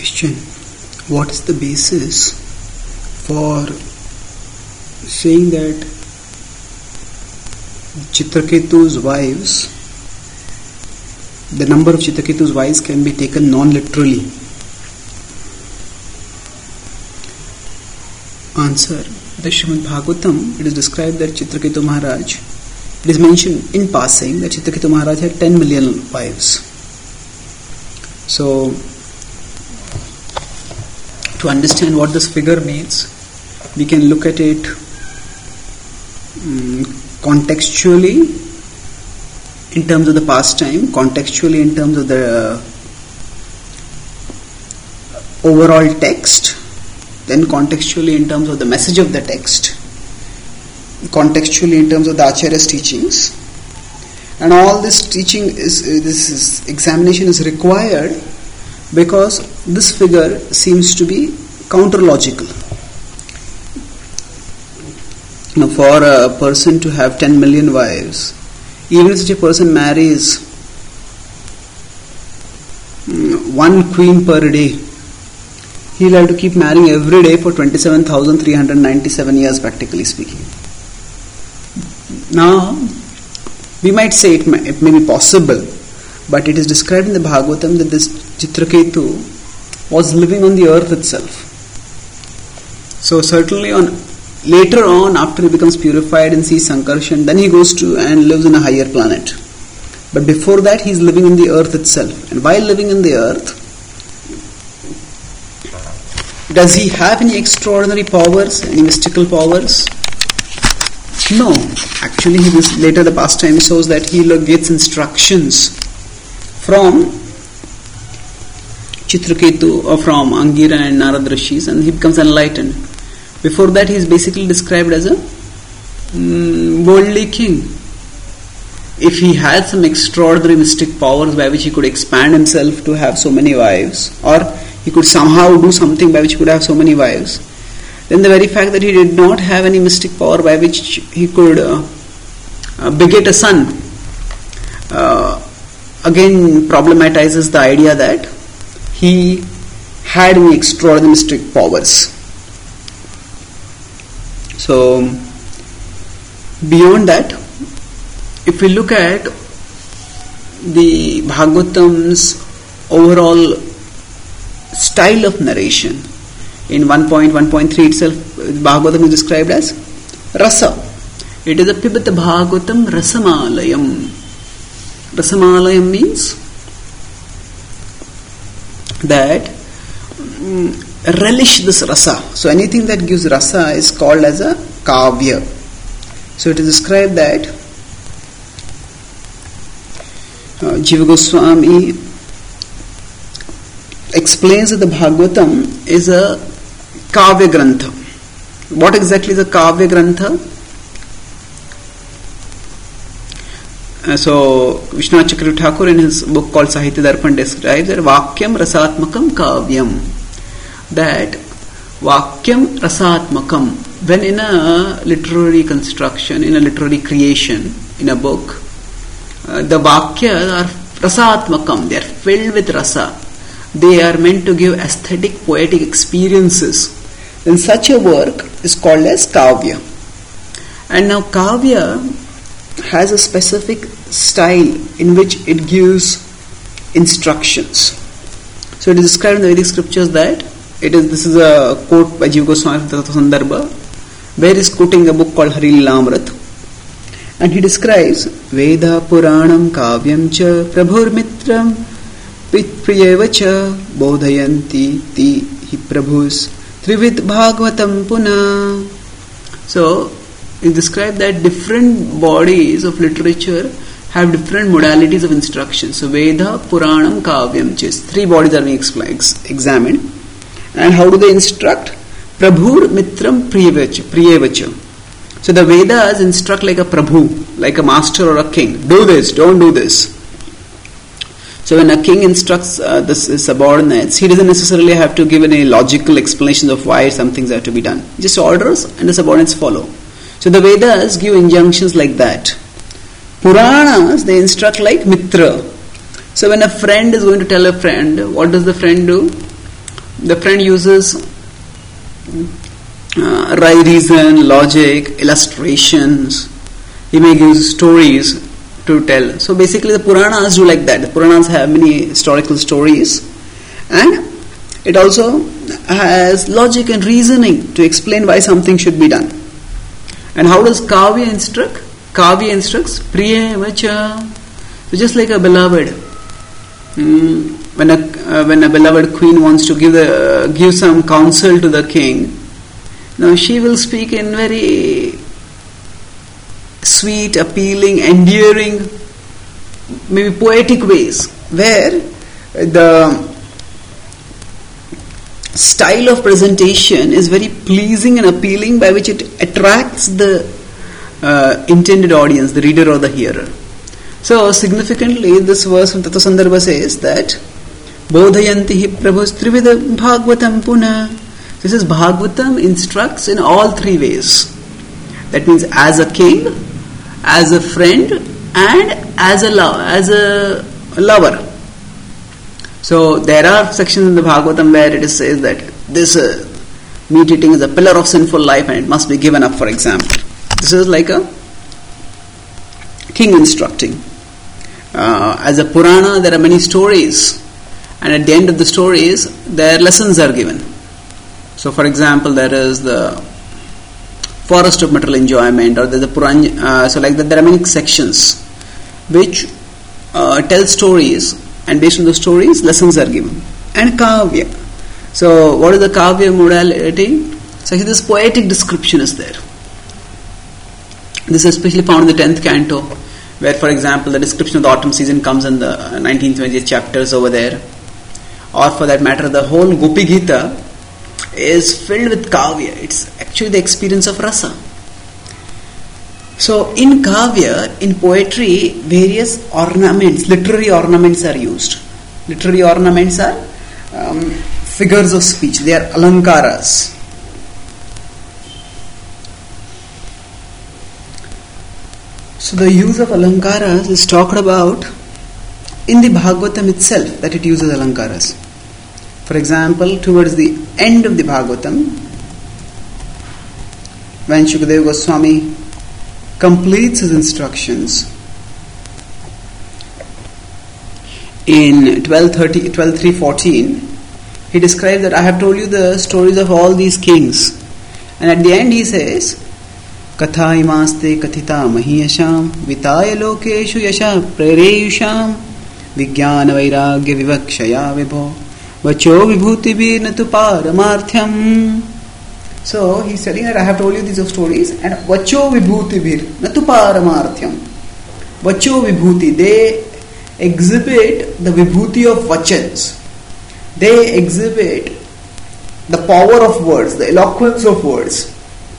Question: what is the basis for saying that Chitraketu's wives, the number of Chitraketu's wives can be taken non-literally? Answer: the Srimad Bhagavatam, it is described that Chitraketu Maharaj, it is mentioned in passing that Chitraketu Maharaj had 10 million wives. So, to understand what this figure means, we can look at it contextually in terms of the past time, contextually in terms of the overall text, then contextually in terms of the message of the text, contextually in terms of the Acharya's teachings. And all this teaching this examination is required because this figure seems to be counter-logical. Now, for a person to have 10 million wives, even if such a person marries one queen per day, he'll have to keep marrying every day for 27,397 years, practically speaking. Now, we might say it may be possible, but it is described in the Bhagavatam that this Chitraketu was living on the earth itself. So certainly later on, after he becomes purified and sees Sankarshan, then he goes to and lives in a higher planet. But before that, he is living on the earth itself. And while living in the earth, does he have any extraordinary powers, any mystical powers? No. Actually, later the pastime shows that he gets instructions from Chitraketu or from Angira and Narad Rishis, and he becomes enlightened. Before that, he is basically described as a worldly king. If he had some extraordinary mystic powers by which he could expand himself to have so many wives, or he could somehow do something by which he could have so many wives, then the very fact that he did not have any mystic power by which he could beget a son again problematizes the idea that he had any extraordinary mystic powers. So, beyond that, if we look at the Bhagavatam's overall style of narration, in 1.1.3 itself, Bhagavatam is described as Rasa. It is a Pibata Bhagavatam Rasamalayam. Rasamalayam means that relish this rasa. So anything that gives rasa is called as a kavya. So it is described that Jiva Goswami explains that the Bhagavatam is a kavya grantha. What exactly is a kavya grantha? So Vishwanath Chakravarti Thakur in his book called Sahitya Darpan describes that Vakyam Rasatmakam Kavyam. That Vakyam Rasatmakam, when in a literary construction, in a literary creation, in a book, the Vakyas are Rasatmakam, they are filled with rasa. They are meant to give aesthetic, poetic experiences. Then such a work is called as Kavya. And now Kavya has a specific style in which it gives instructions. So it is described in the Vedic scriptures that this is a quote by Jiva Goswami from Tattva Sandarbha, where he is quoting a book called Hari Lilamrit, and he describes Veda Puranam Kavyam cha Prabhur Mitram Priyavacha Bodhayanti Ti Hi Prabhus Trivid Bhagavatam Puna. So it described that different bodies of literature have different modalities of instruction. So Veda, Puranam, Kavyam, three bodies are being examined. And how do they instruct? Prabhur Mitram Priyevacha. So the Vedas instruct like a Prabhu, like a master or a king. Do this, don't do this. So when a king instructs his subordinates, he doesn't necessarily have to give any logical explanations of why some things have to be done. He just orders and the subordinates follow. So the Vedas give injunctions like that. Puranas, they instruct like Mitra. So when a friend is going to tell a friend, what does the friend do? the friend uses reason, logic, illustrations. He may use stories to tell. So basically the Puranas do like that. The Puranas have many historical stories, and it also has logic and reasoning to explain why something should be done. And how does Kavya instruct? Kavya instructs Priya Vacha. So just like a beloved, when a beloved queen wants to give some counsel to the king, now she will speak in very sweet, appealing, endearing, maybe poetic ways, where the style of presentation is very pleasing and appealing, by which it attracts the intended audience, the reader or the hearer. So significantly, this verse from Tattva Sandarbha says that Bodhayanti hi Prabhus Trividha Bhagavatam Puna. This is Bhagavatam instructs in all three ways. That means as a king, as a friend, and as a lover. So there are sections in the Bhagavatam where it says that this meat eating is a pillar of sinful life and it must be given up, for example. This is like a king instructing. As a Purana, there are many stories, and at the end of the stories, their lessons are given. So, for example, there is the forest of material enjoyment, or there's the Purana. So, like that, there are many sections which tell stories, and based on the stories, lessons are given. And Kavya. So, what is the Kavya modality? So, actually, this poetic description is there. This is especially found in the 10th canto, where, for example, the description of the autumn season comes in the 19th, 20th chapters over there. Or, for that matter, the whole Gopi Gita is filled with Kavya. It's actually the experience of rasa. So, in Kavya, in poetry, various ornaments, literary ornaments are used. Literary ornaments are figures of speech. They are alankaras. So, the use of alankaras is talked about in the Bhagavatam itself, that it uses alankaras. For example, towards the end of the Bhagavatam, when Shukadeva Goswami completes his instructions in 12.3.14, he describes that I have told you the stories of all these kings, and at the end he says, Katha imaste kathita mahiyasham vitaya lokeshu yasha prereyusham vijnana vairagya vivakshaya vibho vacho vibhuti virnatu paramarthyam. So he's telling that I have told you these stories, and vacho vibhuti virnatu paramarthyam. Vacho vibhuti, they exhibit the vibhuti of vachans. They exhibit the power of words, the eloquence of words.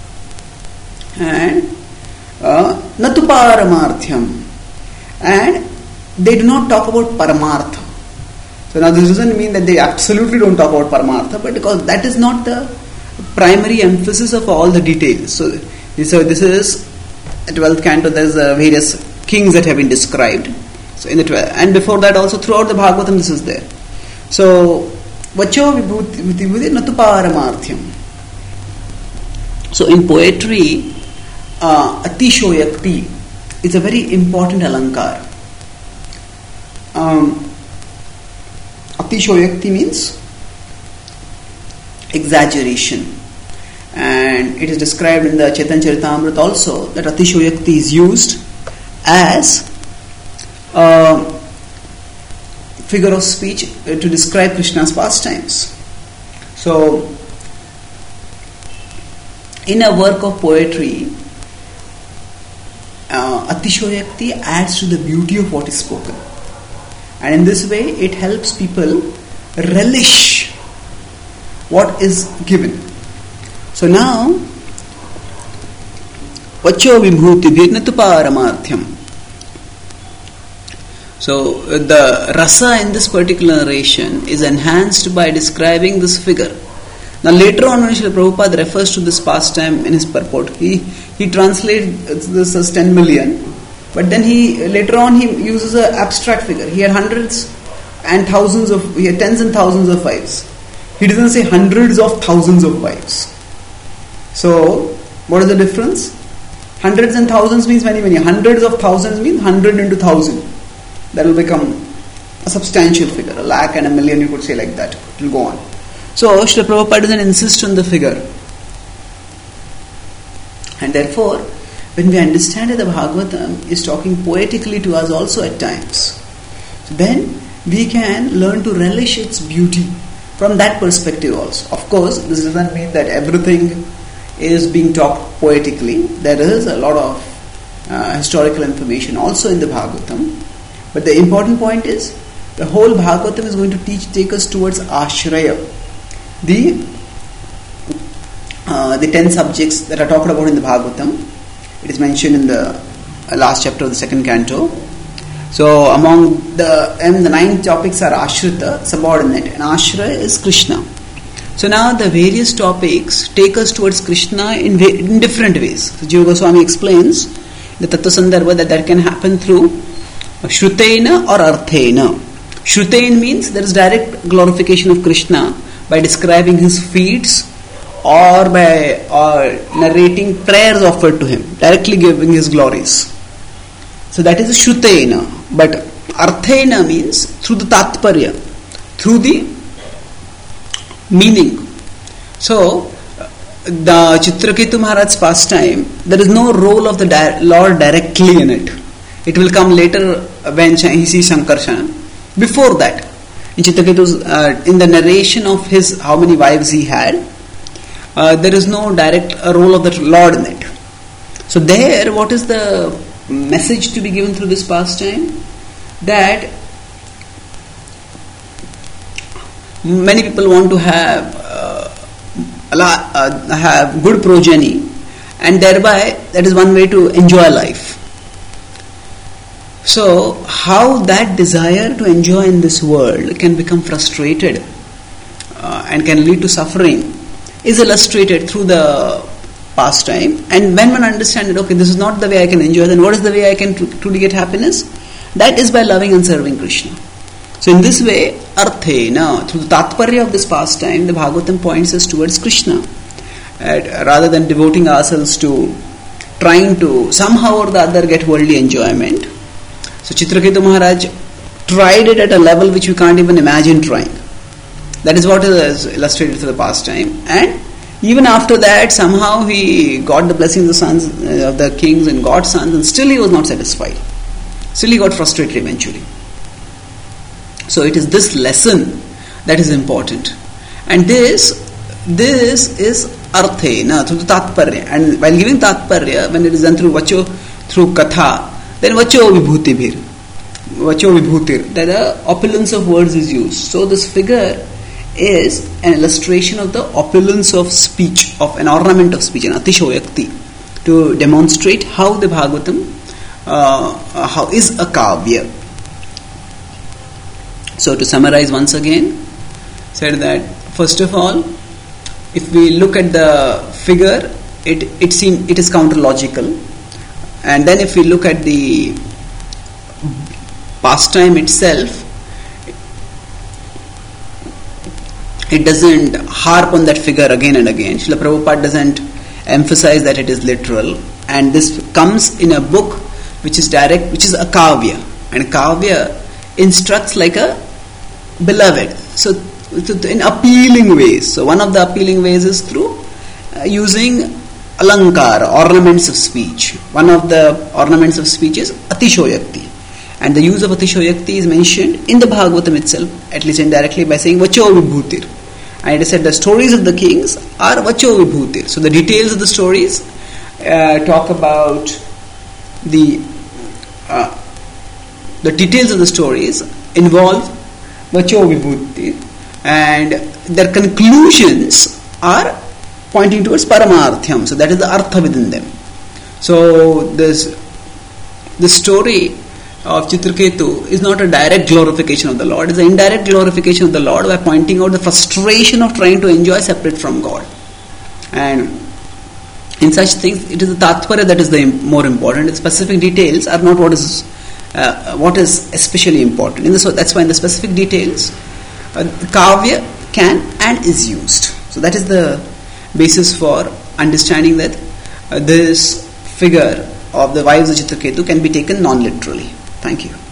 And natu paramarthyam, and they do not talk about paramartha. So now this doesn't mean that they absolutely don't talk about paramartha, but because that is not the primary emphasis of all the details. So this is at 12th canto. There is various kings that have been described. So in the 12th, and before that also throughout the Bhagavatam this is there. So vacho vibhuti natu paramarthyam. So in poetry, Atishoyakti is a very important alankar. Atishoyakti means exaggeration, and it is described in the Chaitanya Charitamrita also that Atishoyakti is used as a figure of speech to describe Krishna's pastimes. So in a work of poetry, Atishoyakti adds to the beauty of what is spoken, and in this way it helps people relish what is given. So now vacho vibhuti virnatu paramarthyam. So the rasa in this particular narration is enhanced by describing this figure. Now later on when Srila Prabhupada refers to this pastime in his purport, he translates this as 10 million, but then later on he uses an abstract figure. He had hundreds and thousands of, he had tens and thousands of wives. He doesn't say hundreds of thousands of wives. So, what is the difference? Hundreds and thousands means many, many. Hundreds of thousands means 100 into 1,000. That will become a substantial figure. 1,00,000 and 1,000,000, you could say like that. It will go on. So, Srila Prabhupada doesn't insist on the figure. And therefore, when we understand that the Bhagavatam is talking poetically to us also at times, then we can learn to relish its beauty from that perspective also. Of course, this doesn't mean that everything is being talked poetically. There is a lot of historical information also in the Bhagavatam. But the important point is, the whole Bhagavatam is going to take us towards Ashraya. The 10 subjects that are talked about in the Bhagavatam. It is mentioned in the last chapter of the second canto. So among the 9 topics are Ashrita, subordinate, and Ashraya is Krishna. So now the various topics take us towards Krishna in different ways. So Jiva Goswami explains the Tattva Sandarbha that can happen through Shrutena or Arthena. Shrutein means there is direct glorification of Krishna by describing his feats or by narrating prayers offered to him, directly giving his glories. So that is Shrutena. But Arthena means through the Tatparya, through the meaning. So the Chitraketu Maharaj's pastime, there is no role of the Lord directly in it. It will come later when he sees Sankarsana. Before that, in Chitraketu's, in the narration of his how many wives he had, there is no direct role of the Lord in it. So there, what is the message to be given through this pastime? That many people want to have good progeny, and thereby that is one way to enjoy life. So how that desire to enjoy in this world can become frustrated and can lead to suffering is illustrated through the pastime. And when one understands that, okay, this is not the way I can enjoy, then what is the way I can truly get happiness? That is by loving and serving Krishna. So in this way, Arthena, through the Tatparya of this pastime, the Bhagavatam points us towards Krishna. Rather than devoting ourselves to trying to somehow or the other get worldly enjoyment. So Chitraketu Maharaj tried it at a level which we can't even imagine trying. That is what is illustrated through the pastime. And even after that, somehow he got the blessings of the sons of the kings and got sons, and still he was not satisfied. Still he got frustrated eventually. So it is this lesson that is important. And this is Arthena, through the Tatparya. And while giving Tatparya, when it is done through Vacho, through Katha, then Vacho Vibhuti Vacho Vibhutir, that the opulence of words is used. So this figure is an illustration of the opulence of speech, of an ornament of speech, an Atishoyakti, to demonstrate how the Bhagavatam how is a kavya. So to summarize once again, said that first of all, if we look at the figure, it is counterlogical, and then if we look at the pastime itself, it doesn't harp on that figure again and again. Srila Prabhupada doesn't emphasize that it is literal, and this comes in a book which is direct, which is a kavya, and kavya instructs like a beloved, so in appealing ways. So one of the appealing ways is through using alankara, ornaments of speech. One of the ornaments of speech is atishoyakti, and the use of atishoyakti is mentioned in the Bhagavatam itself, at least indirectly, by saying vacho vibhutir. And it is said the stories of the kings are vacho vibhutir. So the details of the stories talk about the details of the stories involve vacho vibhutir, and their conclusions are pointing towards paramarthyam. So that is the artha within them. So the story of Chitraketu is not a direct glorification of the Lord, it is an indirect glorification of the Lord by pointing out the frustration of trying to enjoy separate from God. And in such things, it is the tatparya that is the more important. The specific details are not what is especially important. That's why in the specific details, kavya can and is used. So that is the basis for understanding that this figure of the wives of Chitraketu can be taken non-literally. Thank you.